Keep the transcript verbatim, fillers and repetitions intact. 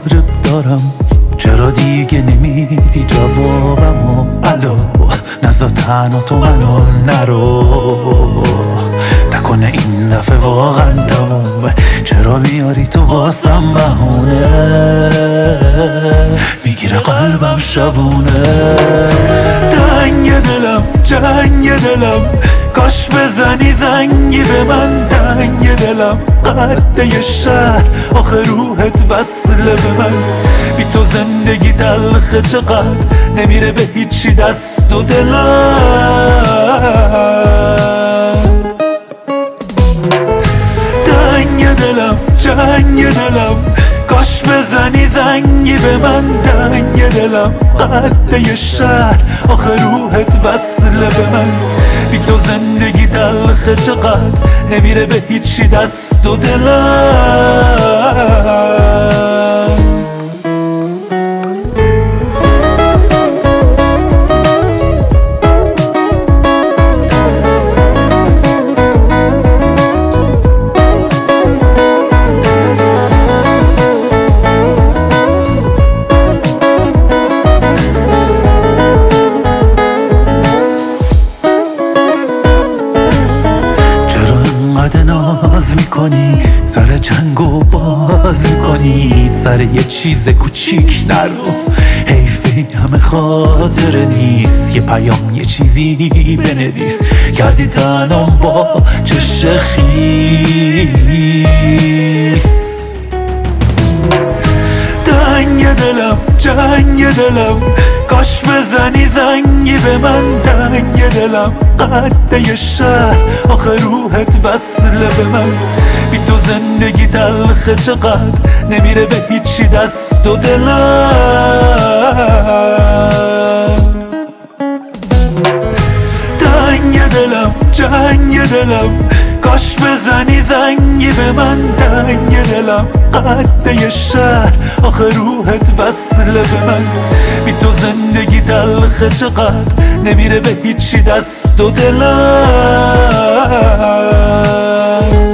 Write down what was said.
واجب دارم، چرا دیگه نمیدی جوابمو؟ الو نزا تنها تو منو نرو، نکنه این دفعه واقعا تمومه، چرا میاری تو واسم بهونه؟ میگیره قلبم شبونه، تنگ دلم جنگ دلم، کاش بزنی زنگی به من، تنگ دلم قده شهر، آخه روحت وصله به من، بی تو زندگی تلخه چقدر، نمیره به هیچی دست و دلم، تنگ دلم جنگ دلم، کاش بزنی زنگی به من، تنگ دلم قده شهر، آخه روحت وصله به من، بی تو زندگی تلخه چقدر، نمیره به هیچی دست و دلم. ناز میکنی سر جنگو باز میکنی، سر یه چیز کوچیک نرو، حیفی همه خاطره نیست، یه پیام یه چیزی بنویس، کردی تنم با چش خیس، تنگ دلم جنگ دلم، کاش بزنی زنگی به من، تنگ دلم قده شهر، آخه روحت وصله به من، بی تو زندگی تلخه چقدر، نمیره به هیچی دست و دلم، تنگ دلم جنگ دلم، کاش بزنی زنگی به من، تنگ دلم قده شهر، آخه روحت وصله به من، بی تو زندگی تلخه چقدر، نمیره به هیچی دست و دلم.